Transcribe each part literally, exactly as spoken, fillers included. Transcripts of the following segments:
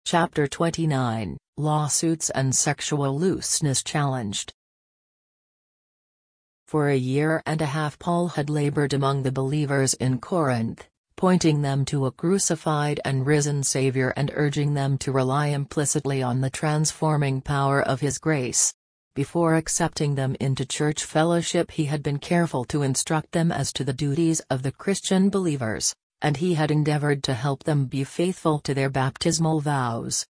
Chapter twenty-nine, Lawsuits and Sexual Looseness Challenged. For a year and a half Paul had labored among the believers in Corinth, pointing them to a crucified and risen Savior and urging them to rely implicitly on the transforming power of His grace. Before accepting them into church fellowship he had been careful to instruct them as to the duties of the Christian believers, and he had endeavored to help them be faithful to their baptismal vows.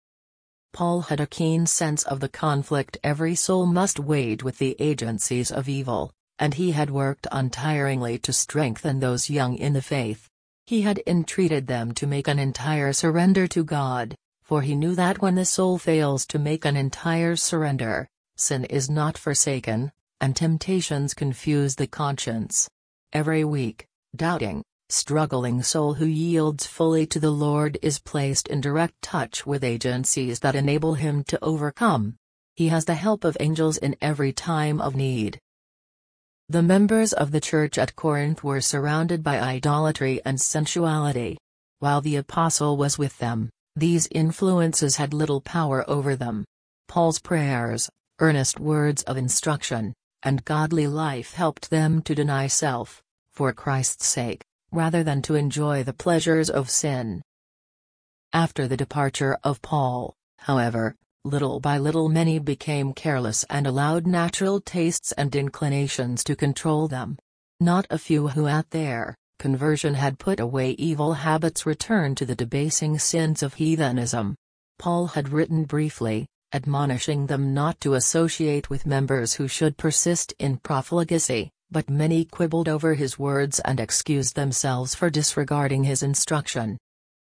Paul had a keen sense of the conflict every soul must wage with the agencies of evil, and he had worked untiringly to strengthen those young in the faith. He had entreated them to make an entire surrender to God, for he knew that when the soul fails to make an entire surrender, sin is not forsaken, and temptations confuse the conscience. Every weak, doubting, struggling soul who yields fully to the Lord is placed in direct touch with agencies that enable him to overcome. He has the help of angels in every time of need. The members of the church at Corinth were surrounded by idolatry and sensuality. While the apostle was with them, these influences had little power over them. Paul's prayers, earnest words of instruction, and godly life helped them to deny self, for Christ's sake, rather than to enjoy the pleasures of sin. After the departure of Paul, however, little by little many became careless and allowed natural tastes and inclinations to control them. Not a few who at their conversion had put away evil habits returned to the debasing sins of heathenism. Paul had written briefly, admonishing them not to associate with members who should persist in profligacy, but many quibbled over his words and excused themselves for disregarding his instruction.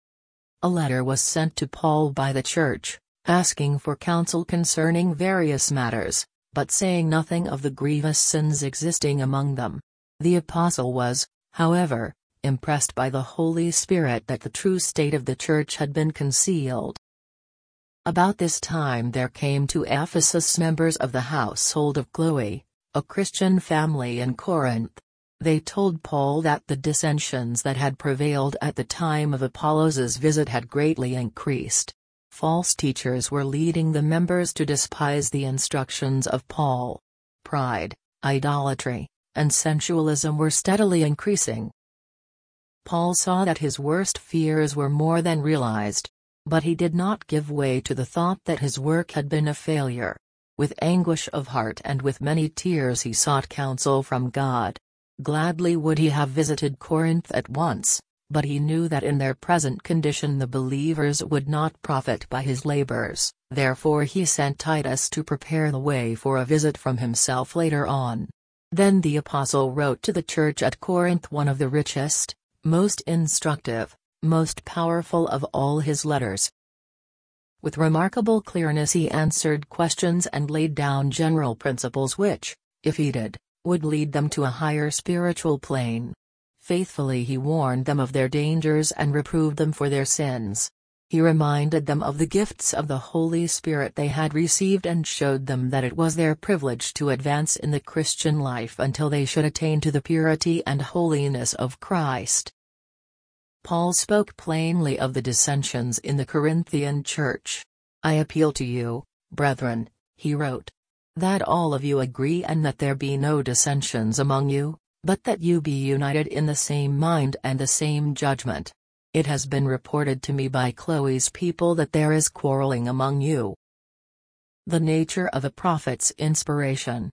A letter was sent to Paul by the church, asking for counsel concerning various matters, but saying nothing of the grievous sins existing among them. The apostle was, however, impressed by the Holy Spirit that the true state of the church had been concealed. About this time there came to Ephesus members of the household of Chloe, a Christian family in Corinth. They told Paul that the dissensions that had prevailed at the time of Apollos's visit had greatly increased. False teachers were leading the members to despise the instructions of Paul. Pride, idolatry, and sensualism were steadily increasing. Paul saw that his worst fears were more than realized. But he did not give way to the thought that his work had been a failure. With anguish of heart and with many tears he sought counsel from God. Gladly would he have visited Corinth at once, but he knew that in their present condition the believers would not profit by his labors, therefore he sent Titus to prepare the way for a visit from himself later on. Then the apostle wrote to the church at Corinth one of the richest, most instructive, most powerful of all his letters. With remarkable clearness he answered questions and laid down general principles which, if heeded, would lead them to a higher spiritual plane. Faithfully he warned them of their dangers and reproved them for their sins. He reminded them of the gifts of the Holy Spirit they had received and showed them that it was their privilege to advance in the Christian life until they should attain to the purity and holiness of Christ. Paul spoke plainly of the dissensions in the Corinthian church. "I appeal to you, brethren," he wrote, "that all of you agree and that there be no dissensions among you, but that you be united in the same mind and the same judgment. It has been reported to me by Chloe's people that there is quarreling among you." The nature of a prophet's inspiration.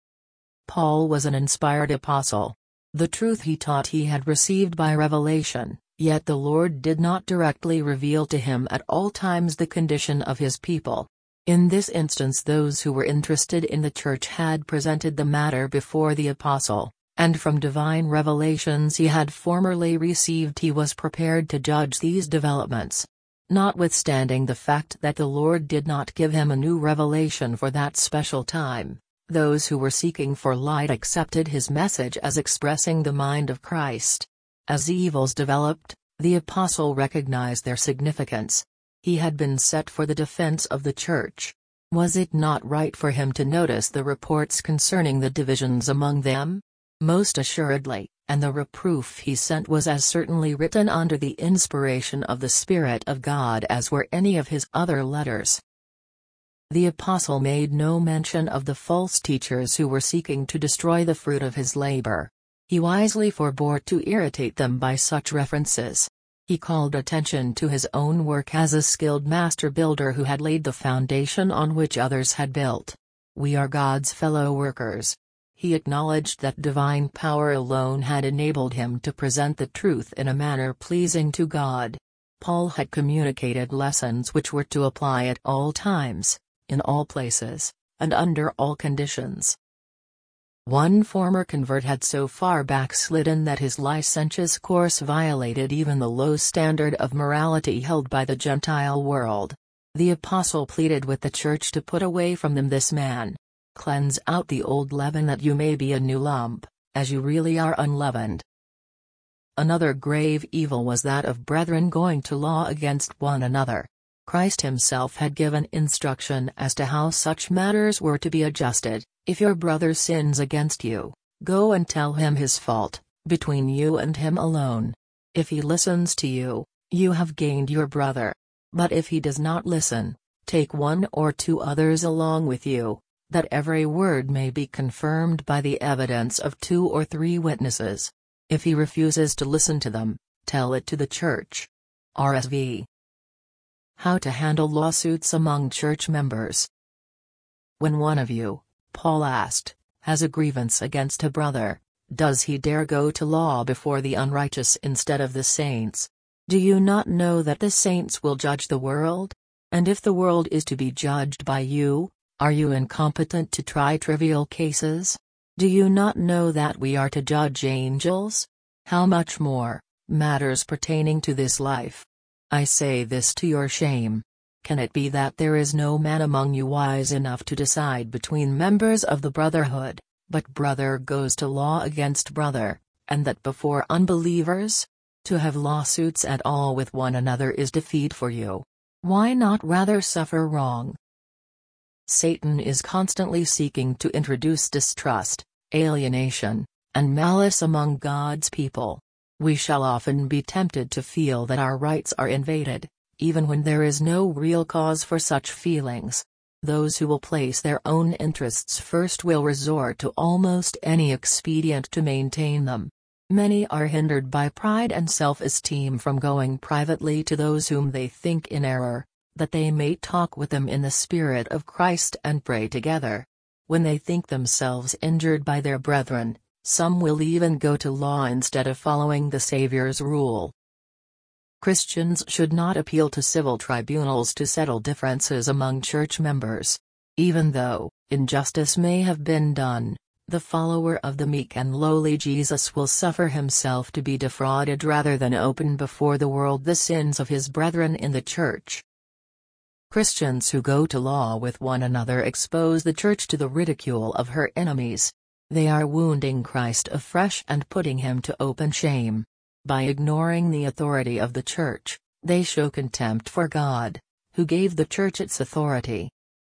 Paul was an inspired apostle. The truth he taught he had received by revelation. Yet the Lord did not directly reveal to him at all times the condition of his people. In this instance those who were interested in the church had presented the matter before the apostle, and from divine revelations he had formerly received he was prepared to judge these developments. Notwithstanding the fact that the Lord did not give him a new revelation for that special time, those who were seeking for light accepted his message as expressing the mind of Christ. As evils developed, the apostle recognized their significance. He had been set for the defense of the church. Was it not right for him to notice the reports concerning the divisions among them? Most assuredly, and the reproof he sent was as certainly written under the inspiration of the Spirit of God as were any of his other letters. The apostle made no mention of the false teachers who were seeking to destroy the fruit of his labor. He wisely forbore to irritate them by such references. He called attention to his own work as a skilled master builder who had laid the foundation on which others had built. We are God's fellow workers. He acknowledged that divine power alone had enabled him to present the truth in a manner pleasing to God. Paul had communicated lessons which were to apply at all times, in all places, and under all conditions. One former convert had so far backslidden that his licentious course violated even the low standard of morality held by the Gentile world. The apostle pleaded with the church to put away from them this man. Cleanse out the old leaven that you may be a new lump, as you really are unleavened. Another grave evil was that of brethren going to law against one another. Christ himself had given instruction as to how such matters were to be adjusted. If your brother sins against you, go and tell him his fault, between you and him alone. If he listens to you, you have gained your brother. But if he does not listen, take one or two others along with you, that every word may be confirmed by the evidence of two or three witnesses. If he refuses to listen to them, tell it to the church. R S V. How to handle lawsuits among church members. When one of you, Paul asked, has a grievance against a brother, does he dare go to law before the unrighteous instead of the saints? Do you not know that the saints will judge the world? And if the world is to be judged by you, are you incompetent to try trivial cases? Do you not know that we are to judge angels? How much more, matters pertaining to this life? I say this to your shame. Can it be that there is no man among you wise enough to decide between members of the brotherhood, but brother goes to law against brother, and that before unbelievers? To have lawsuits at all with one another is defeat for you. Why not rather suffer wrong? Satan is constantly seeking to introduce distrust, alienation, and malice among God's people. We shall often be tempted to feel that our rights are invaded, even when there is no real cause for such feelings. Those who will place their own interests first will resort to almost any expedient to maintain them. Many are hindered by pride and self-esteem from going privately to those whom they think in error, that they may talk with them in the Spirit of Christ and pray together. When they think themselves injured by their brethren, some will even go to law instead of following the Savior's rule. Christians should not appeal to civil tribunals to settle differences among church members. Even though injustice may have been done, the follower of the meek and lowly Jesus will suffer himself to be defrauded rather than open before the world the sins of his brethren in the church. Christians who go to law with one another expose the church to the ridicule of her enemies. They are wounding Christ afresh and putting him to open shame. By ignoring the authority of the church, they show contempt for God, who gave the church its authority.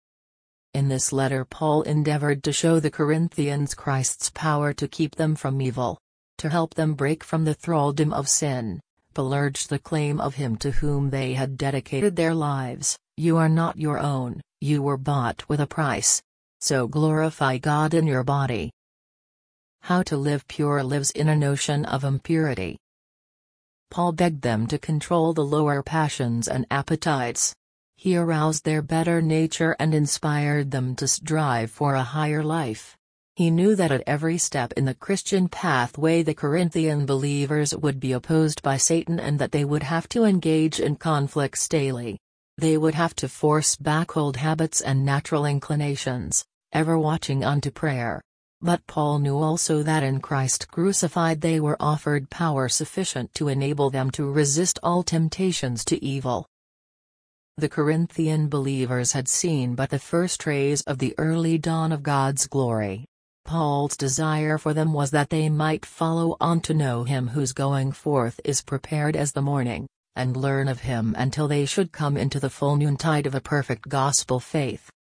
In this letter Paul endeavored to show the Corinthians Christ's power to keep them from evil, to help them break from the thraldom of sin. Paul urged the claim of him to whom they had dedicated their lives, "You are not your own, you were bought with a price. So glorify God in your body." How to live pure lives in a notion of impurity. Paul begged them to control the lower passions and appetites. He aroused their better nature and inspired them to strive for a higher life. He knew that at every step in the Christian pathway the Corinthian believers would be opposed by Satan and that they would have to engage in conflicts daily. They would have to force back old habits and natural inclinations, ever watching unto prayer. But Paul knew also that in Christ crucified they were offered power sufficient to enable them to resist all temptations to evil. The Corinthian believers had seen but the first rays of the early dawn of God's glory. Paul's desire for them was that they might follow on to know him whose going forth is prepared as the morning, and learn of him until they should come into the full noontide of a perfect gospel faith.